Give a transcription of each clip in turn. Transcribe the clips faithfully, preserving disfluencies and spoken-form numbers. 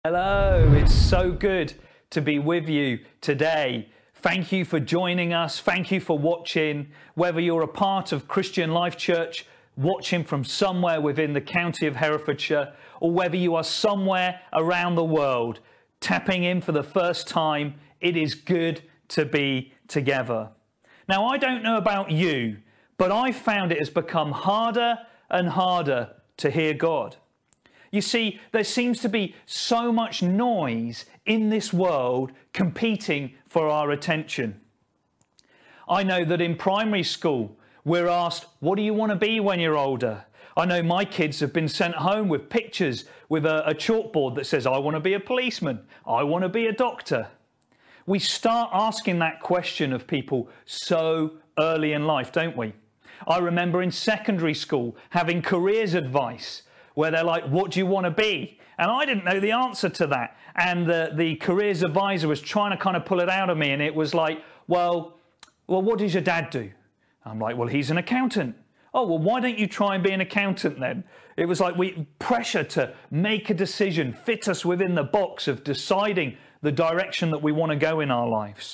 Hello, it's so good to be with you today. Thank you for joining us. Thank you for watching. Whether you're a part of Christian Life Church, watching from somewhere within the county of Herefordshire, or whether you are somewhere around the world, tapping in for the first time, it is good to be together. Now, I don't know about you, but I found it has become harder and harder to hear God. You see, there seems to be so much noise in this world competing for our attention. I know that in primary school, we're asked, what do you want to be when you're older? I know my kids have been sent home with pictures with a, a chalkboard that says, I want to be a policeman, I want to be a doctor. We start asking that question of people so early in life, don't we? I remember in secondary school having careers advice, where they're like, what do you want to be? And I didn't know the answer to that. And the, the careers advisor was trying to kind of pull it out of me. And it was like, well, well, what does your dad do? I'm like, well, he's an accountant. Oh, well, why don't you try and be an accountant then? It was like we pressure to make a decision, fit us within the box of deciding the direction that we want to go in our lives.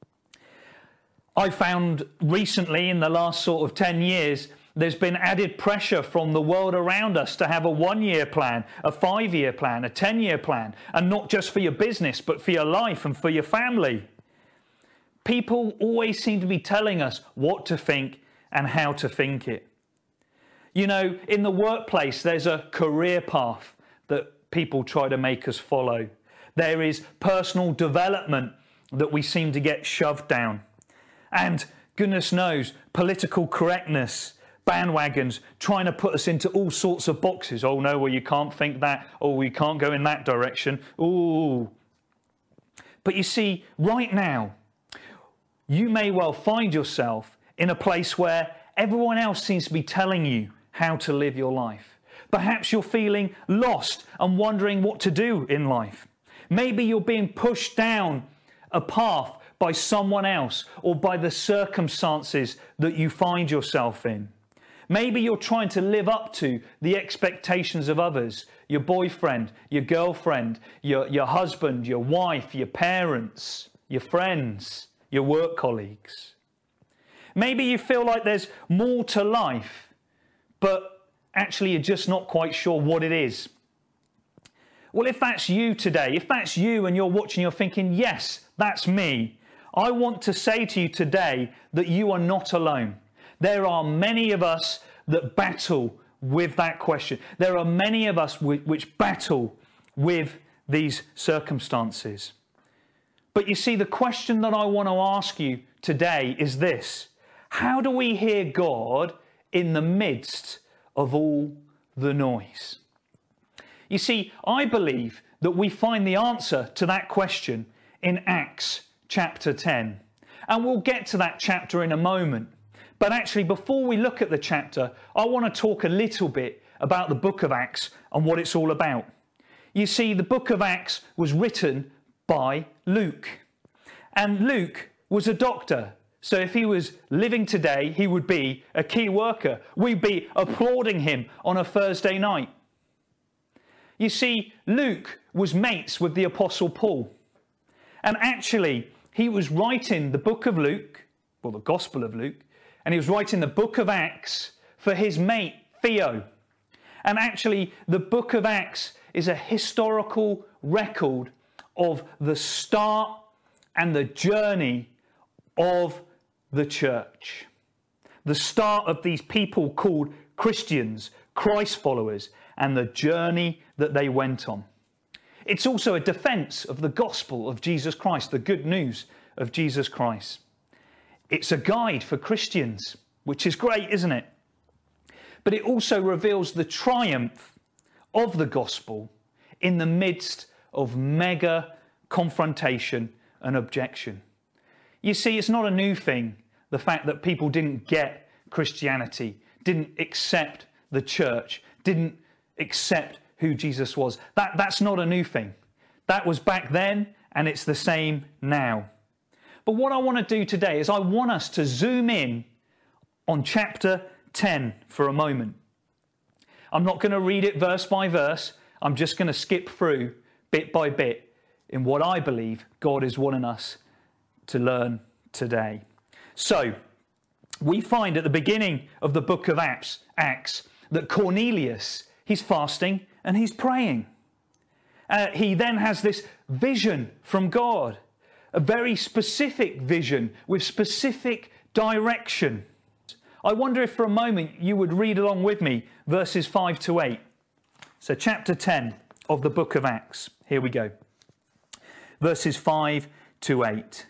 I found recently in the last sort of ten years, there's been added pressure from the world around us to have a one-year plan, a five-year plan, a ten-year plan, and not just for your business, but for your life and for your family. People always seem to be telling us what to think and how to think it. You know, in the workplace, there's a career path that people try to make us follow. There is personal development that we seem to get shoved down. And goodness knows, political correctness, bandwagons trying to put us into all sorts of boxes. Oh no, well you can't think that. Oh, we can't go in that direction. Ooh. But you see, right now, you may well find yourself in a place where everyone else seems to be telling you how to live your life. Perhaps you're feeling lost and wondering what to do in life. Maybe you're being pushed down a path by someone else or by the circumstances that you find yourself in. Maybe you're trying to live up to the expectations of others, your boyfriend, your girlfriend, your, your husband, your wife, your parents, your friends, your work colleagues. Maybe you feel like there's more to life, but actually you're just not quite sure what it is. Well, if that's you today, if that's you and you're watching, you're thinking, yes, that's me, I want to say to you today that you are not alone. There are many of us that battle with that question. There are many of us which battle with these circumstances. But you see, the question that I want to ask you today is this: how do we hear God in the midst of all the noise? You see, I believe that we find the answer to that question in Acts chapter ten. And we'll get to that chapter in a moment. But actually, before we look at the chapter, I want to talk a little bit about the book of Acts and what it's all about. You see, the book of Acts was written by Luke. And Luke was a doctor. So if he was living today, he would be a key worker. We'd be applauding him on a Thursday night. You see, Luke was mates with the Apostle Paul. And actually, he was writing the book of Luke, or the Gospel of Luke, and he was writing the book of Acts for his mate, Theo. And actually, the book of Acts is a historical record of the start and the journey of the church. The start of these people called Christians, Christ followers, and the journey that they went on. It's also a defense of the gospel of Jesus Christ, the good news of Jesus Christ. It's a guide for Christians, which is great, isn't it? But it also reveals the triumph of the gospel in the midst of mega confrontation and objection. You see, it's not a new thing, the fact that people didn't get Christianity, didn't accept the church, didn't accept who Jesus was. That, that's not a new thing. That was back then, and it's the same now. But what I want to do today is I want us to zoom in on chapter ten for a moment. I'm not going to read it verse by verse. I'm just going to skip through bit by bit in what I believe God is wanting us to learn today. So, we find at the beginning of the book of Acts, Acts that Cornelius, he's fasting and he's praying. Uh, he then has this vision from God, a very specific vision with specific direction. I wonder if for a moment you would read along with me verses five to eight. So chapter ten of the book of Acts. Here we go. Verses five to eight.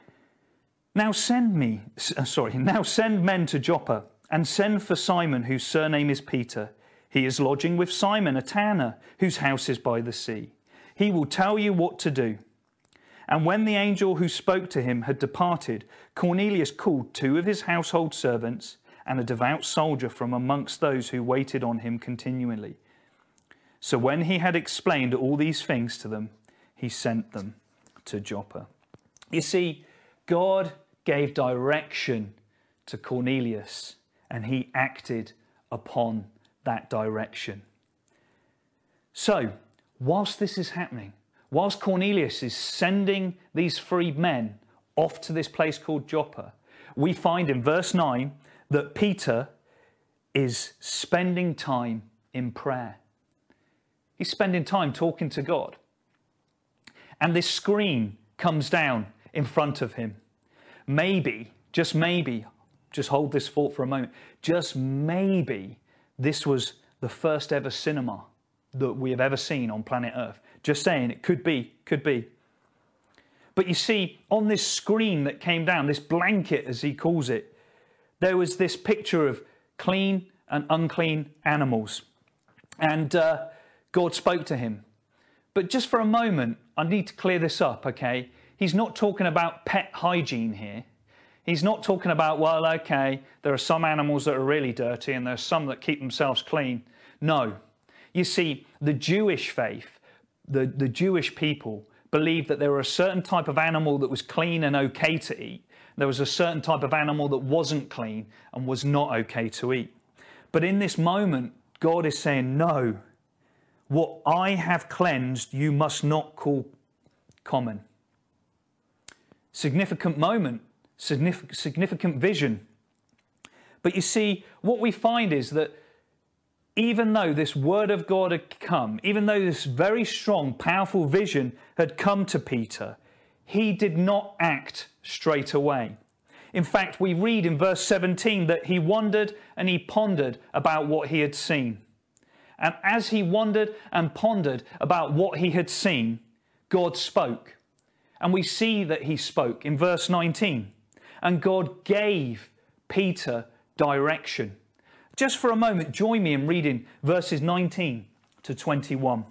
Now send me, uh, sorry, now send men to Joppa and send for Simon, whose surname is Peter. He is lodging with Simon, a tanner, whose house is by the sea. He will tell you what to do. And when the angel who spoke to him had departed, Cornelius called two of his household servants and a devout soldier from amongst those who waited on him continually. So when he had explained all these things to them, he sent them to Joppa. You see, God gave direction to Cornelius, and he acted upon that direction. So, whilst this is happening, whilst Cornelius is sending these three men off to this place called Joppa, we find in verse nine that Peter is spending time in prayer. He's spending time talking to God. And this screen comes down in front of him. Maybe, just maybe, just hold this thought for a moment, just maybe this was the first ever cinema that we have ever seen on planet Earth. Just saying, it could be, could be. But you see, on this screen that came down, this blanket as he calls it, there was this picture of clean and unclean animals. And uh, God spoke to him. But just for a moment, I need to clear this up, okay? He's not talking about pet hygiene here. He's not talking about, well, okay, there are some animals that are really dirty and there are some that keep themselves clean. No. You see, the Jewish faith, the, the Jewish people believed that there were a certain type of animal that was clean and okay to eat. There was a certain type of animal that wasn't clean and was not okay to eat. But in this moment, God is saying, no, what I have cleansed, you must not call common. Significant moment, significant, significant vision. But you see, what we find is that even though this word of God had come, even though this very strong, powerful vision had come to Peter, he did not act straight away. In fact, we read in verse seventeen that he wondered and he pondered about what he had seen. And as he wondered and pondered about what he had seen, God spoke. And we see that he spoke in verse nineteen. And God gave Peter direction. Just for a moment, join me in reading verses nineteen to twenty-one.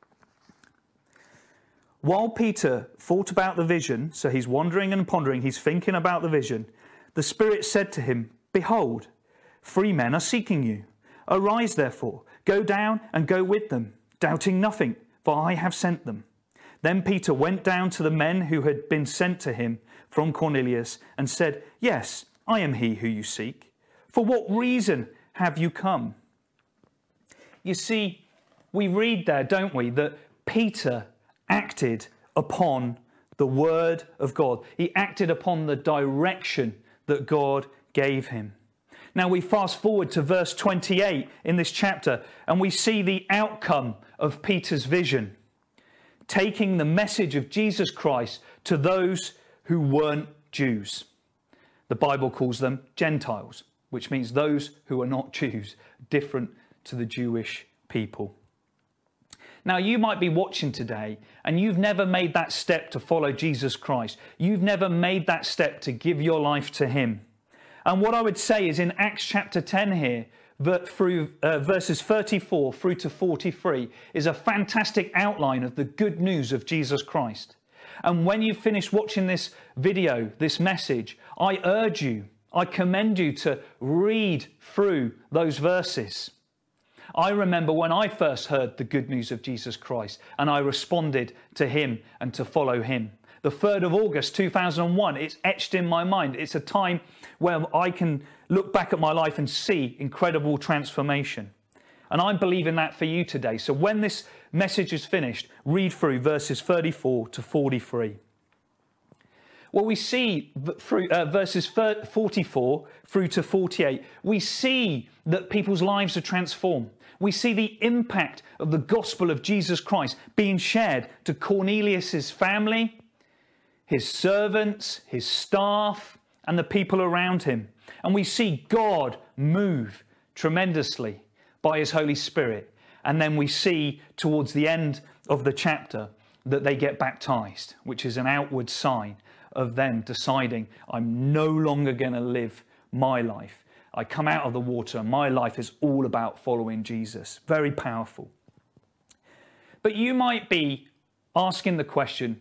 While Peter thought about the vision, so he's wondering and pondering, he's thinking about the vision, the Spirit said to him, behold, three men are seeking you. Arise, therefore, go down and go with them, doubting nothing, for I have sent them. Then Peter went down to the men who had been sent to him from Cornelius and said, yes, I am he who you seek. For what reason have you come? You see, we read there, don't we, that Peter acted upon the word of God. He acted upon the direction that God gave him. Now we fast forward to verse twenty-eight in this chapter and we see the outcome of Peter's vision. Taking the message of Jesus Christ to those who weren't Jews. The Bible calls them Gentiles, which means those who are not Jews, different to the Jewish people. Now, you might be watching today and you've never made that step to follow Jesus Christ. You've never made that step to give your life to him. And what I would say is in Acts chapter ten here, through uh, verses thirty-four through to forty-three, is a fantastic outline of the good news of Jesus Christ. And when you've finished watching this video, this message, I urge you, I commend you to read through those verses. I remember when I first heard the good news of Jesus Christ and I responded to him and to follow him. The third of August two thousand one, it's etched in my mind. It's a time where I can look back at my life and see incredible transformation. And I'm believing that for you today. So when this message is finished, read through verses thirty-four to forty-three. Well, we see through uh, verses forty-four through to forty-eight, we see that people's lives are transformed. We see the impact of the gospel of Jesus Christ being shared to Cornelius's family, his servants, his staff, and the people around him. And we see God move tremendously by his Holy Spirit. And then we see towards the end of the chapter that they get baptized, which is an outward sign of them deciding, I'm no longer going to live my life. I come out of the water. My life is all about following Jesus. Very powerful. But you might be asking the question,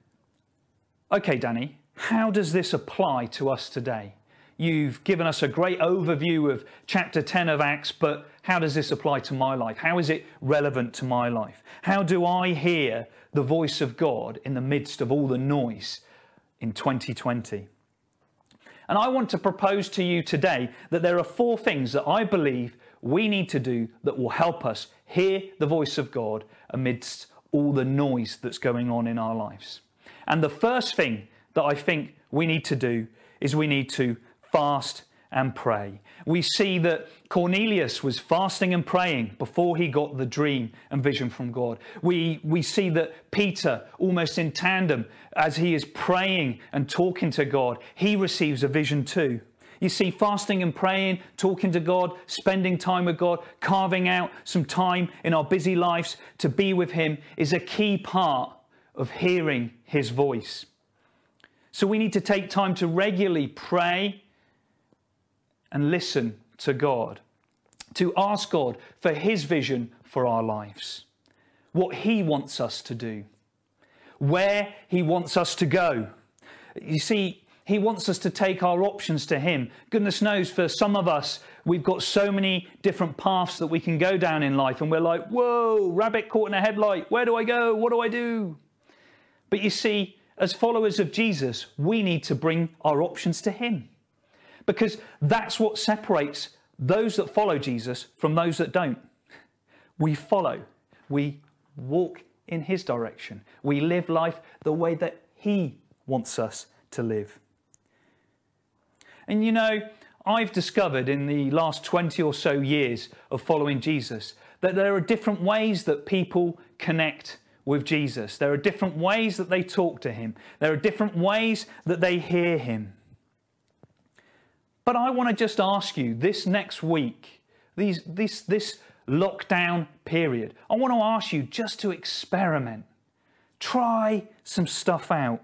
okay, Danny, how does this apply to us today? You've given us a great overview of chapter ten of Acts, but how does this apply to my life? How is it relevant to my life? How do I hear the voice of God in the midst of all the noise in twenty twenty? And I want to propose to you today that there are four things that I believe we need to do that will help us hear the voice of God amidst all the noise that's going on in our lives. And the first thing that I think we need to do is we need to fast and pray. We see that Cornelius was fasting and praying before he got the dream and vision from God. We, we see that Peter, almost in tandem, as he is praying and talking to God, he receives a vision too. You see, fasting and praying, talking to God, spending time with God, carving out some time in our busy lives to be with him is a key part of hearing his voice. So we need to take time to regularly pray and listen to God, to ask God for his vision for our lives, what he wants us to do, where he wants us to go. You see, he wants us to take our options to him. Goodness knows, for some of us, we've got so many different paths that we can go down in life, and we're like, whoa, rabbit caught in a headlight. Where do I go? What do I do? But you see, as followers of Jesus, we need to bring our options to him, because that's what separates those that follow Jesus from those that don't. We follow. We walk in his direction. We live life the way that he wants us to live. And you know, I've discovered in the last twenty or so years of following Jesus that there are different ways that people connect with Jesus. There are different ways that they talk to him. There are different ways that they hear him. But I want to just ask you this next week, these, this, this lockdown period, I want to ask you just to experiment. Try some stuff out.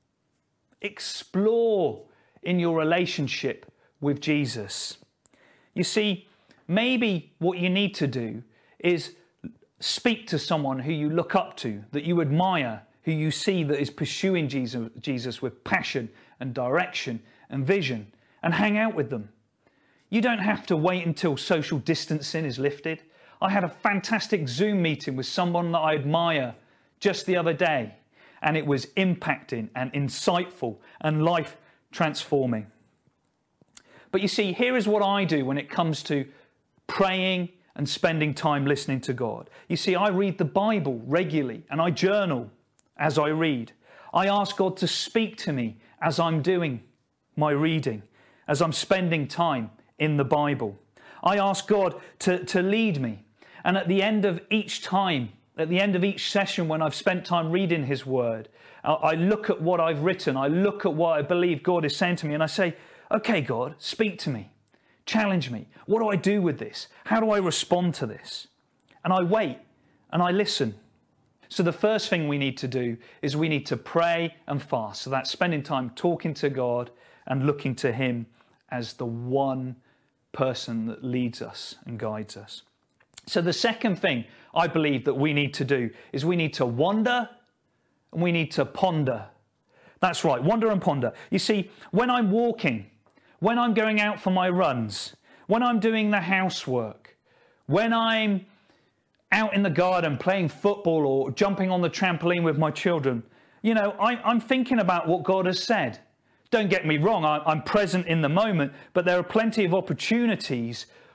Explore in your relationship with Jesus. You see, maybe what you need to do is speak to someone who you look up to, that you admire, who you see that is pursuing Jesus, Jesus with passion and direction and vision, and hang out with them. You don't have to wait until social distancing is lifted. I had a fantastic Zoom meeting with someone that I admire just the other day, and it was impacting and insightful and life transforming. But you see, here is what I do when it comes to praying and spending time listening to God. You see, I read the Bible regularly and I journal as I read. I ask God to speak to me as I'm doing my reading, as I'm spending time in the Bible. I ask God to, to lead me. And at the end of each time, at the end of each session when I've spent time reading his word, I look at what I've written, I look at what I believe God is saying to me, and I say, okay, God, speak to me, challenge me. What do I do with this? How do I respond to this? And I wait and I listen. So the first thing we need to do is we need to pray and fast. So that's spending time talking to God and looking to him as the one person that leads us and guides us. So the second thing I believe that we need to do is we need to wander and we need to ponder. That's right, wander and ponder. You see, when I'm walking, when I'm going out for my runs, when I'm doing the housework, when I'm out in the garden playing football or jumping on the trampoline with my children, you know, I, I'm thinking about what God has said. Don't get me wrong, I, I'm present in the moment, but there are plenty of opportunities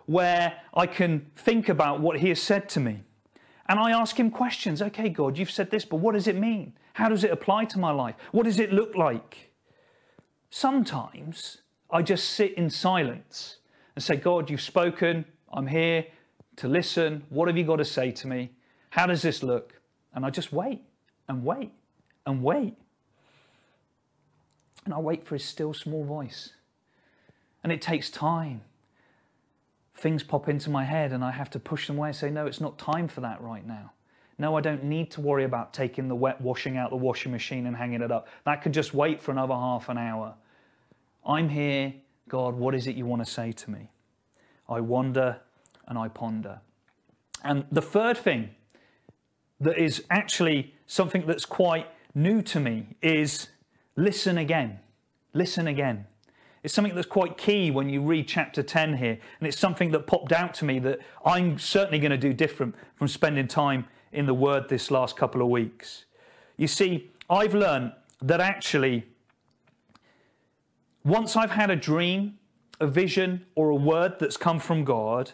where I can think about what he has said to me. And I ask him questions. Okay, God, you've said this, but what does it mean? How does it apply to my life? What does it look like? Sometimes I just sit in silence and say, God, you've spoken. I'm here to listen. What have you got to say to me? How does this look? And I just wait and wait and wait. And I wait for his still small voice. And it takes time. Things pop into my head and I have to push them away and say, no, it's not time for that right now. No, I don't need to worry about taking the wet washing out the washing machine and hanging it up. That could just wait for another half an hour. I'm here. God, what is it you want to say to me? I wonder and I ponder. And the third thing that is actually something that's quite new to me is listen again. Listen again. It's something that's quite key when you read chapter ten here. And it's something that popped out to me that I'm certainly going to do different from spending time in the Word this last couple of weeks. You see, I've learned that actually, once I've had a dream, a vision, or a word that's come from God,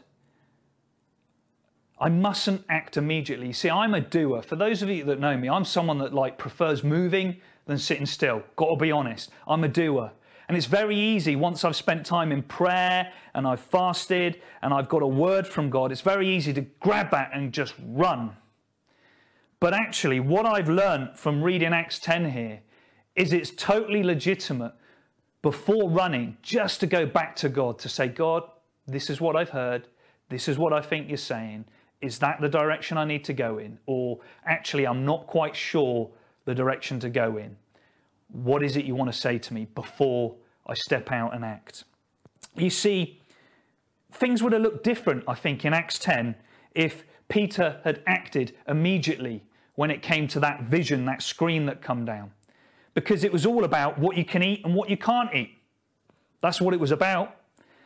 I mustn't act immediately. See, I'm a doer. For those of you that know me, I'm someone that like prefers moving than sitting still. Got to be honest. I'm a doer. And it's very easy once I've spent time in prayer and I've fasted and I've got a word from God, it's very easy to grab that and just run. But actually, what I've learned from reading Acts ten here is it's totally legitimate before running just to go back to God to say, God, this is what I've heard. This is what I think you're saying. Is that the direction I need to go in? Or actually, I'm not quite sure the direction to go in. What is it you want to say to me before I step out and act? You see, things would have looked different, I think, in Acts ten if Peter had acted immediately when it came to that vision, that screen that come down. Because it was all about what you can eat and what you can't eat. That's what it was about.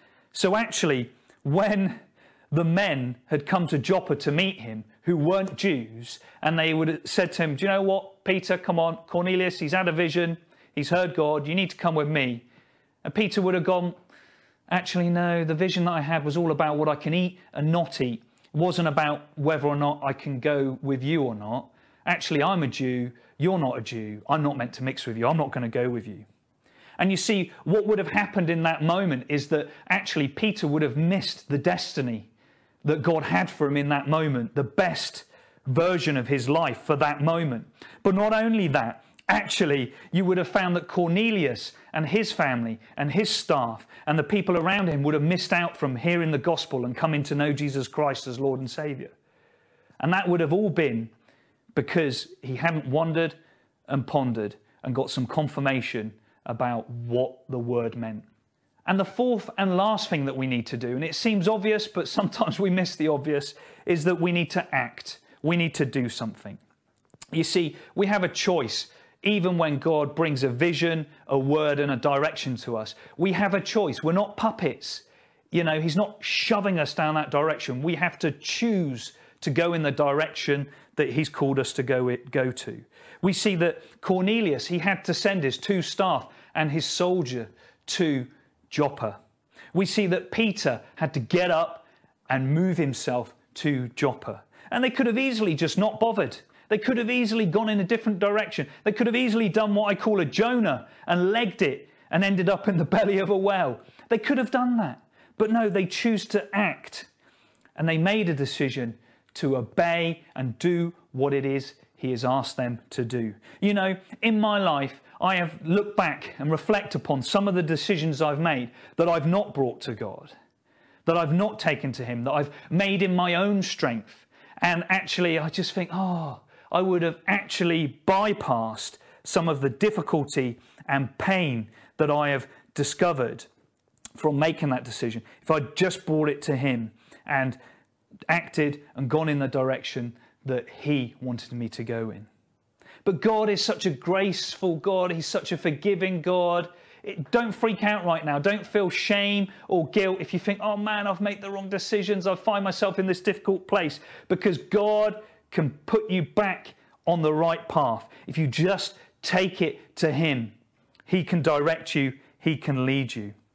So actually, when the men had come to Joppa to meet him, who weren't Jews, and they would have said to him, do you know what, Peter, come on, Cornelius, he's had a vision, he's heard God, you need to come with me. And Peter would have gone, actually, no, the vision that I had was all about what I can eat and not eat. It wasn't about whether or not I can go with you or not. Actually, I'm a Jew, you're not a Jew, I'm not meant to mix with you, I'm not going to go with you. And you see, what would have happened in that moment is that actually Peter would have missed the destiny that God had for him in that moment, the best version of his life for that moment. But not only that, actually, you would have found that Cornelius and his family and his staff and the people around him would have missed out from hearing the gospel and coming to know Jesus Christ as Lord and Saviour. And that would have all been because he hadn't wondered and pondered and got some confirmation about what the word meant. And the fourth and last thing that we need to do, and it seems obvious, but sometimes we miss the obvious, is that we need to act. We need to do something. You see, we have a choice. Even when God brings a vision, a word, and a direction to us, we have a choice. We're not puppets. You know, he's not shoving us down that direction. We have to choose to go in the direction that he's called us to go, it, go to. We see that Cornelius, he had to send his two staff and his soldier to Joppa. We see that Peter had to get up and move himself to Joppa. And they could have easily just not bothered. They could have easily gone in a different direction. They could have easily done what I call a Jonah and legged it and ended up in the belly of a whale. They could have done that. But no, they choose to act. And they made a decision to obey and do what it is he has asked them to do. You know, in my life, I have looked back and reflect upon some of the decisions I've made that I've not brought to God, that I've not taken to him, that I've made in my own strength. And actually, I just think, oh, I would have actually bypassed some of the difficulty and pain that I have discovered from making that decision if I just brought it to him and acted and gone in the direction that he wanted me to go in. But God is such a graceful God. He's such a forgiving God. It, don't freak out right now. Don't feel shame or guilt if you think, oh man, I've made the wrong decisions. I find myself in this difficult place. Because God can put you back on the right path. If you just take it to him, he can direct you. He can lead you.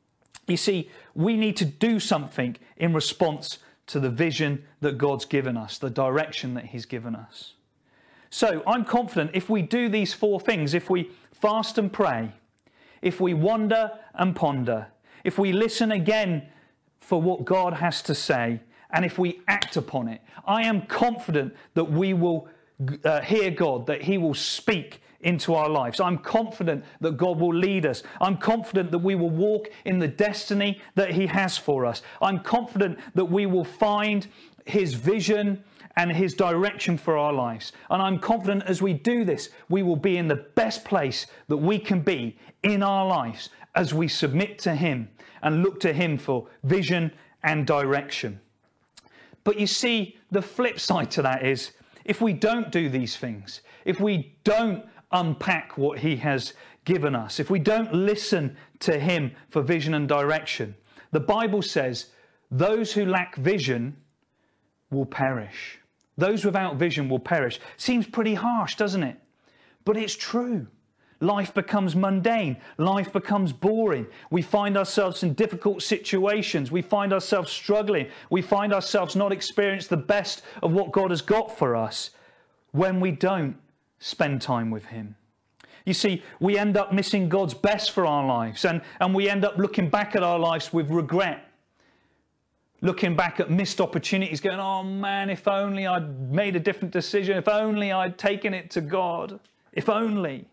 You see, we need to do something in response to the vision that God's given us, the direction that he's given us. So I'm confident if we do these four things, if we fast and pray, if we wonder and ponder, if we listen again for what God has to say, and if we act upon it, I am confident that we will uh, hear God, that he will speak into our lives. I'm confident that God will lead us. I'm confident that we will walk in the destiny that he has for us. I'm confident that we will find his vision and his direction for our lives. And I'm confident as we do this, we will be in the best place that we can be in our lives as we submit to him and look to him for vision and direction. But you see, the flip side to that is, if we don't do these things, if we don't unpack what he has given us, if we don't listen to him for vision and direction, the Bible says those who lack vision will perish. Those without vision will perish. Seems pretty harsh, doesn't it? But it's true. Life becomes mundane. Life becomes boring. We find ourselves in difficult situations. We find ourselves struggling. We find ourselves not experiencing the best of what God has got for us when we don't spend time with him. You see, we end up missing God's best for our lives, and, and we end up looking back at our lives with regret. Looking back at missed opportunities, going, oh man, if only I'd made a different decision, if only I'd taken it to God, if only.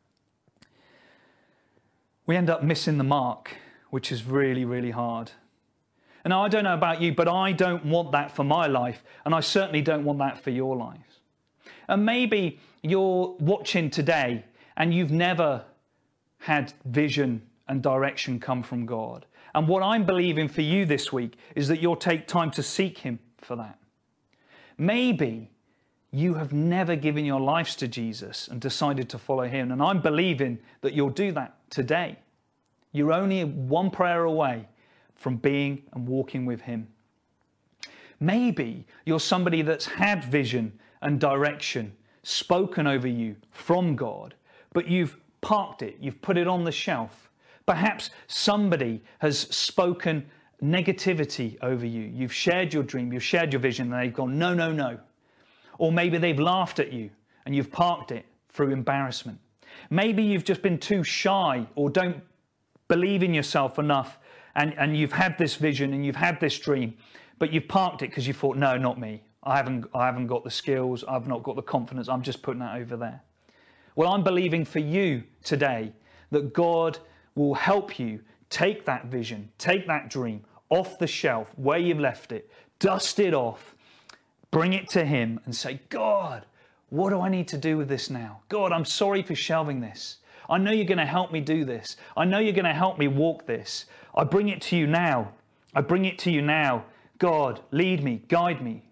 We end up missing the mark, which is really, really hard. And now, I don't know about you, but I don't want that for my life, and I certainly don't want that for your lives. And maybe you're watching today and you've never had vision and direction come from God. And what I'm believing for you this week is that you'll take time to seek him for that. Maybe you have never given your lives to Jesus and decided to follow him. And I'm believing that you'll do that today. You're only one prayer away from being and walking with him. Maybe you're somebody that's had vision and direction spoken over you from God, but you've parked it, you've put it on the shelf. Perhaps somebody has spoken negativity over you. You've shared your dream, you've shared your vision, and they've gone, no, no, no. Or maybe they've laughed at you and you've parked it through embarrassment. Maybe you've just been too shy or don't believe in yourself enough, and, and you've had this vision and you've had this dream, but you've parked it because you thought, no, not me. I haven't, I haven't got the skills, I've not got the confidence, I'm just putting that over there. Well, I'm believing for you today that God will help you take that vision, take that dream off the shelf where you've left it, dust it off, bring it to him and say, God, what do I need to do with this now? God, I'm sorry for shelving this. I know you're going to help me do this. I know you're going to help me walk this. I bring it to you now. I bring it to you now. God, lead me, guide me.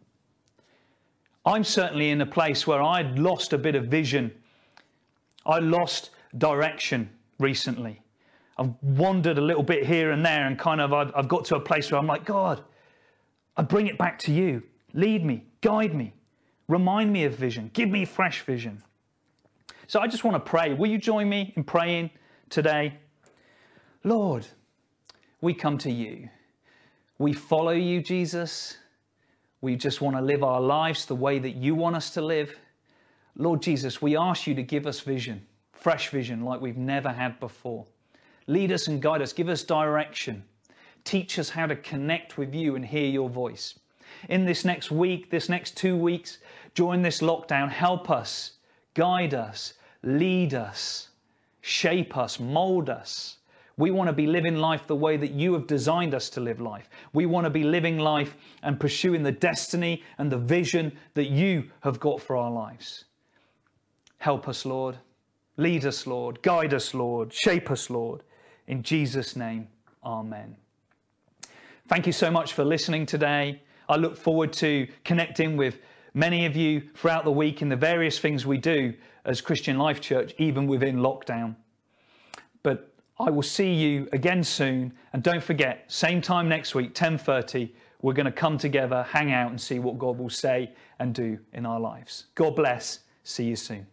I'm certainly in a place where I'd lost a bit of vision. I lost direction recently. I've wandered a little bit here and there, and kind of I've, I've got to a place where I'm like, God, I bring it back to you. Lead me, guide me, remind me of vision, give me fresh vision. So I just want to pray. Will you join me in praying today? Lord, we come to you. We follow you, Jesus. We just want to live our lives the way that you want us to live. Lord Jesus, we ask you to give us vision, fresh vision like we've never had before. Lead us and guide us. Give us direction. Teach us how to connect with you and hear your voice. In this next week, this next two weeks, during this lockdown, help us, guide us, lead us, shape us, mold us. We want to be living life the way that you have designed us to live life. We want to be living life and pursuing the destiny and the vision that you have got for our lives. Help us, Lord. Lead us, Lord. Guide us, Lord. Shape us, Lord. In Jesus' name, amen. Thank you so much for listening today. I look forward to connecting with many of you throughout the week in the various things we do as Christian Life Church, even within lockdown. But I will see you again soon. And don't forget, same time next week, ten thirty, we're going to come together, hang out and see what God will say and do in our lives. God bless. See you soon.